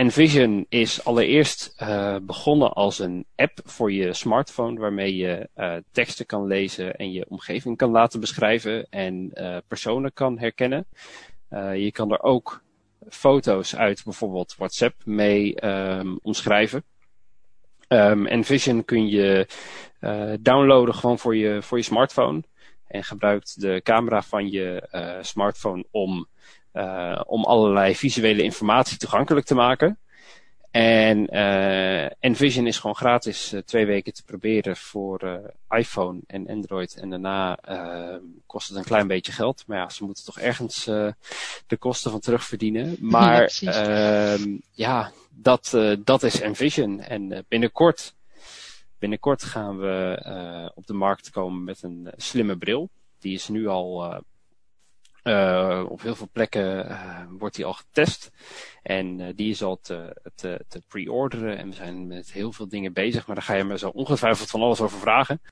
Envision is allereerst begonnen als een app voor je smartphone waarmee je teksten kan lezen en je omgeving kan laten beschrijven en personen kan herkennen. Je kan er ook foto's uit bijvoorbeeld WhatsApp mee omschrijven. Envision kun je downloaden gewoon voor je smartphone en gebruikt de camera van je smartphone om allerlei visuele informatie toegankelijk te maken. En Envision is gewoon gratis 2 weken te proberen voor iPhone en Android. En daarna kost het een klein beetje geld. Maar ja, ze moeten toch ergens de kosten van terugverdienen. Maar dat is Envision. En binnenkort gaan we op de markt komen met een slimme bril. Die is nu al op heel veel plekken wordt die al getest. En die is al te pre-orderen. En we zijn met heel veel dingen bezig. Maar daar ga je me zo ongetwijfeld van alles over vragen.